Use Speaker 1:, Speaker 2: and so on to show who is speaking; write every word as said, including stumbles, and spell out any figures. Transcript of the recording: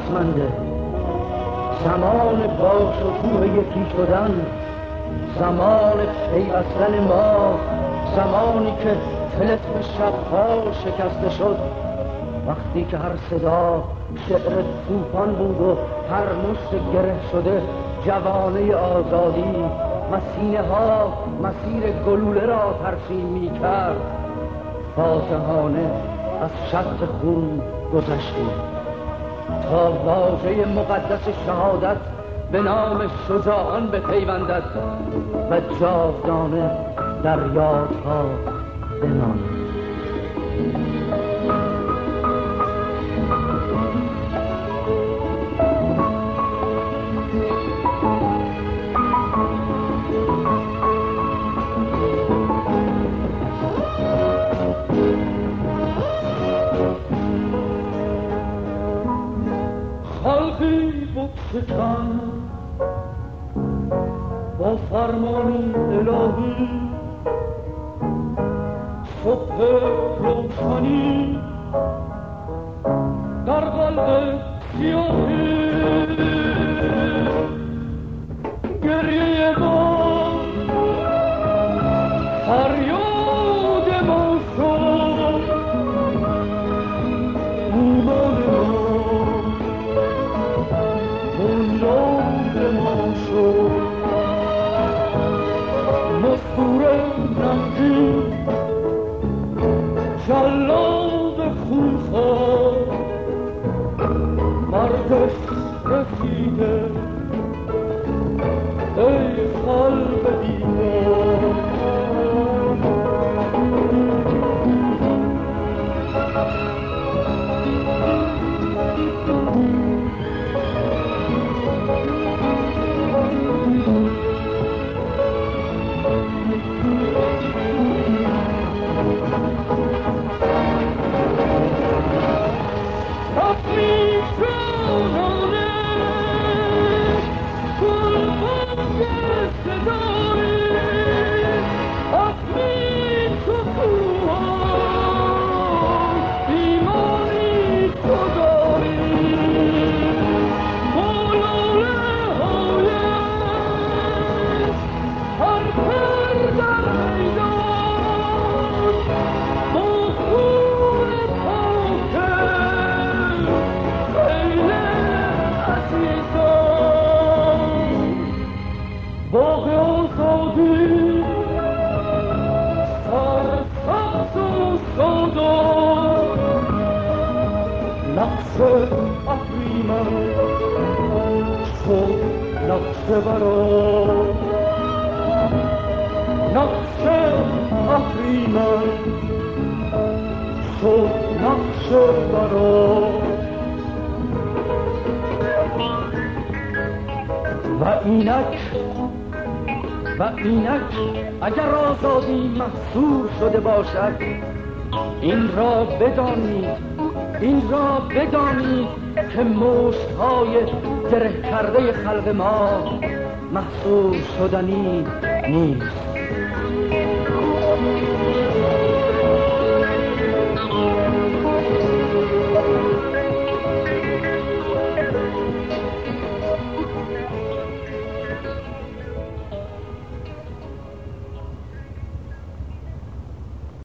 Speaker 1: ارزشمنده. زمان باش و کوه یکی شدن، زمان پیوستن ما، زمانی که طلسم شبها شکسته شد، وقتی که هر صدا شعر طوفان بود و هر مشت گره شده جوانه آزادی و سینه ها مسیر گلوله را ترسیم می کرد. فاتحانه از شط خون گذشتیم تا واژه مقدس شهادت به نام شجاعان بپیوندد و جاودانه در یادها بماند.
Speaker 2: خلقی بکشکن با فرمان الهی، صبح روشنی در قلب سیاهی، گریه ما فریاد ما شد، ایمان ما بنیاد ما شد. مستور نمکی جلاد خونخوار، مردش رسیده ای قلب بیدار. نقش اهریمن شد نقش برا، نقش اهریمن شد نقش برا. و اینک و اینک اگر آزادی محصور شده باشد، این را بدانید این را بدانید که مشت‌های گره کرده خلق ما محصور شدنی نیست.